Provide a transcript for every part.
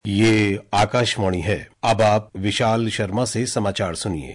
ये आकाशवाणी है। अब आप विशाल शर्मा से समाचार सुनिए।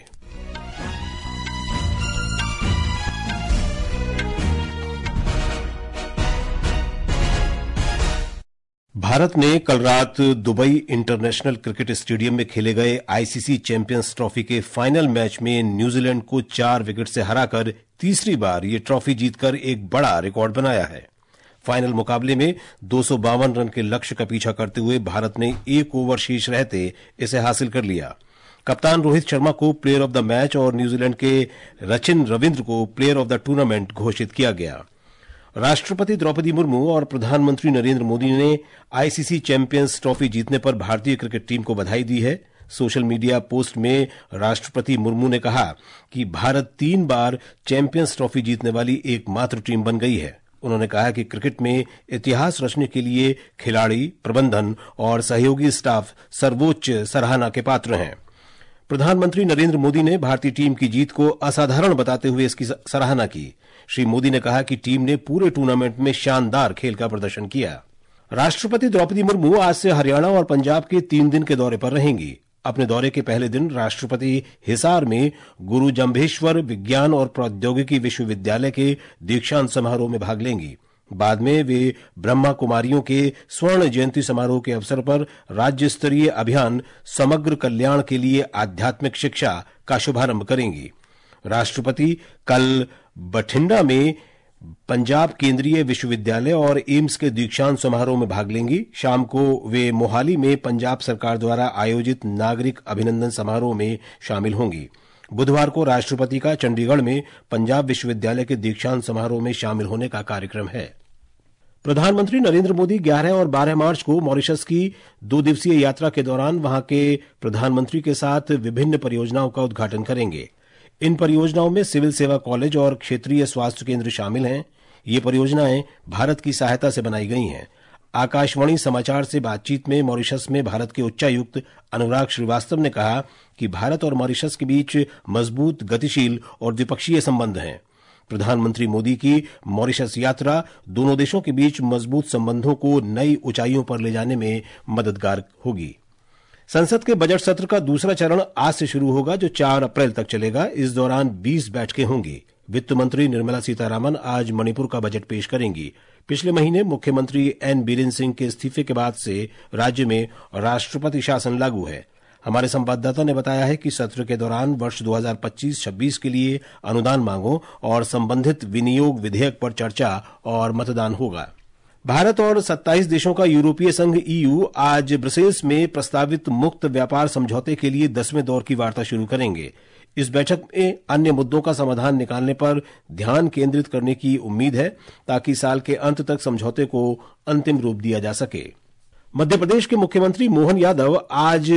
भारत ने कल रात दुबई इंटरनेशनल क्रिकेट स्टेडियम में खेले गए आईसीसी चैंपियंस ट्रॉफी के फाइनल मैच में न्यूजीलैंड को 4 विकेट से हराकर तीसरी बार ये ट्रॉफी जीतकर एक बड़ा रिकॉर्ड बनाया है। फाइनल मुकाबले में 252 रन के लक्ष्य का पीछा करते हुए भारत ने 1 ओवर शेष रहते इसे हासिल कर लिया। कप्तान रोहित शर्मा को प्लेयर ऑफ द मैच और न्यूजीलैंड के रचिन रविंद्र को प्लेयर ऑफ द टूर्नामेंट घोषित किया गया। राष्ट्रपति द्रौपदी मुर्मू और प्रधानमंत्री नरेंद्र मोदी ने आईसीसी चैंपियंस ट्रॉफी जीतने पर भारतीय क्रिकेट टीम को बधाई दी है। सोशल मीडिया पोस्ट में राष्ट्रपति मुर्मू ने कहा कि भारत 3 बार चैंपियंस ट्रॉफी जीतने वाली एकमात्र टीम बन गई है। उन्होंने कहा कि क्रिकेट में इतिहास रचने के लिए खिलाड़ी, प्रबंधन और सहयोगी स्टाफ सर्वोच्च सराहना के पात्र हैं। प्रधानमंत्री नरेंद्र मोदी ने भारतीय टीम की जीत को असाधारण बताते हुए इसकी सराहना की। श्री मोदी ने कहा कि टीम ने पूरे टूर्नामेंट में शानदार खेल का प्रदर्शन किया। राष्ट्रपति द्रौपदी मुर्मू आज से हरियाणा और पंजाब के 3 दिन के दौरे पर रहेंगी। अपने दौरे के पहले दिन राष्ट्रपति हिसार में गुरु जम्भेश्वर विज्ञान और प्रौद्योगिकी विश्वविद्यालय के दीक्षांत समारोह में भाग लेंगी। बाद में वे ब्रह्मा कुमारियों के स्वर्ण जयंती समारोह के अवसर पर राज्य स्तरीय अभियान समग्र कल्याण के लिए आध्यात्मिक शिक्षा का शुभारंभ करेंगी। राष्ट्रपति कल बठिंडा में पंजाब केंद्रीय विश्वविद्यालय और एम्स के दीक्षांत समारोह में भाग लेंगी। शाम को वे मोहाली में पंजाब सरकार द्वारा आयोजित नागरिक अभिनंदन समारोह में शामिल होंगी। बुधवार को राष्ट्रपति का चंडीगढ़ में पंजाब विश्वविद्यालय के दीक्षांत समारोह में शामिल होने का कार्यक्रम है। प्रधानमंत्री नरेंद्र मोदी 11 और 12 मार्च को मॉरिशस की 2 दिवसीय यात्रा के दौरान वहां के प्रधानमंत्री के साथ विभिन्न परियोजनाओं का उद्घाटन करेंगे। इन परियोजनाओं में सिविल सेवा कॉलेज और क्षेत्रीय स्वास्थ्य केंद्र शामिल हैं। ये परियोजनाएं भारत की सहायता से बनाई गई हैं। आकाशवाणी समाचार से बातचीत में मॉरिशस में भारत के उच्चायुक्त अनुराग श्रीवास्तव ने कहा कि भारत और मॉरिशस के बीच मजबूत, गतिशील और द्विपक्षीय संबंध हैं। प्रधानमंत्री मोदी की मॉरिशस यात्रा दोनों देशों के बीच मजबूत संबंधों को नई ऊंचाइयों पर ले जाने में मददगार होगी। संसद के बजट सत्र का दूसरा चरण आज से शुरू होगा, जो 4 अप्रैल तक चलेगा। इस दौरान 20 बैठकें होंगी। वित्त मंत्री निर्मला सीतारामन आज मणिपुर का बजट पेश करेंगी। पिछले महीने मुख्यमंत्री एन बीरेन सिंह के इस्तीफे के बाद से राज्य में राष्ट्रपति शासन लागू है। हमारे संवाददाता ने बताया है कि सत्र के दौरान वर्ष 2025-26 के लिए अनुदान मांगों और संबंधित विनियोग विधेयक पर चर्चा और मतदान होगा। भारत और 27 देशों का यूरोपीय संघ ईयू आज ब्रसेल्स में प्रस्तावित मुक्त व्यापार समझौते के लिए 10वें दौर की वार्ता शुरू करेंगे। इस बैठक में अन्य मुद्दों का समाधान निकालने पर ध्यान केंद्रित करने की उम्मीद है, ताकि साल के अंत तक समझौते को अंतिम रूप दिया जा सके। मध्य प्रदेश के मुख्यमंत्री मोहन यादव आज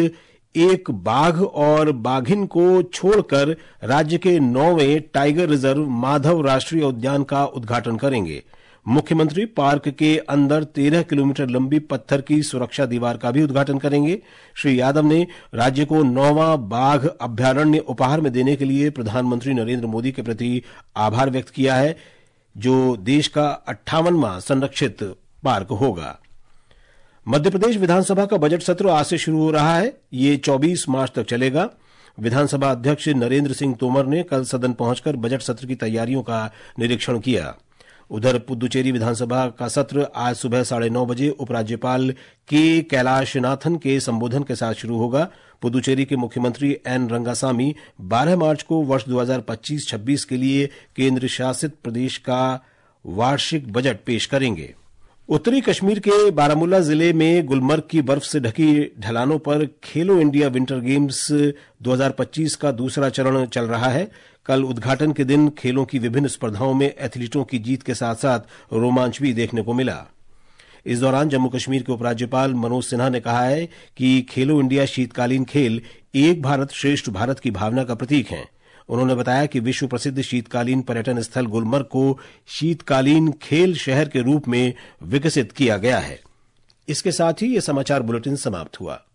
एक बाघ और बाघिन को छोड़कर राज्य के 9वें टाइगर रिजर्व माधव राष्ट्रीय उद्यान का उद्घाटन करेंगे। मुख्यमंत्री पार्क के अंदर 13 किलोमीटर लंबी पत्थर की सुरक्षा दीवार का भी उद्घाटन करेंगे। श्री यादव ने राज्य को 9वां बाघ अभ्यारण्य उपहार में देने के लिए प्रधानमंत्री नरेंद्र मोदी के प्रति आभार व्यक्त किया है, जो देश का 58वां संरक्षित पार्क होगा। मध्य प्रदेश विधानसभा का बजट सत्र आज से शुरू हो रहा है। ये 24 मार्च तक चलेगा। विधानसभा अध्यक्ष नरेंद्र सिंह तोमर ने कल सदन पहुंचकर बजट सत्र की तैयारियों का निरीक्षण किया। उधर पुद्दुचेरी विधानसभा का सत्र आज सुबह 9:30 बजे उपराज्यपाल के कैलाशनाथन के संबोधन के साथ शुरू होगा। पुद्दुचेरी के मुख्यमंत्री एन रंगासामी 12 मार्च को वर्ष 2025-26 के लिए केंद्र शासित प्रदेश का वार्षिक बजट पेश करेंगे। उत्तरी कश्मीर के बारामूला जिले में गुलमर्ग की बर्फ से ढकी ढलानों पर खेलो इंडिया विंटर गेम्स 2025 का दूसरा चरण चल रहा है। कल उद्घाटन के दिन खेलों की विभिन्न स्पर्धाओं में एथलीटों की जीत के साथ साथ रोमांच भी देखने को मिला। इस दौरान जम्मू कश्मीर के उपराज्यपाल मनोज सिन्हा ने कहा है कि खेलो इंडिया शीतकालीन खेल एक भारत श्रेष्ठ भारत की भावना का प्रतीक हैं। उन्होंने बताया कि विश्व प्रसिद्ध शीतकालीन पर्यटन स्थल गुलमर्ग को शीतकालीन खेल शहर के रूप में विकसित किया गया है। इसके साथ ही यह समाचार बुलेटिन समाप्त हुआ।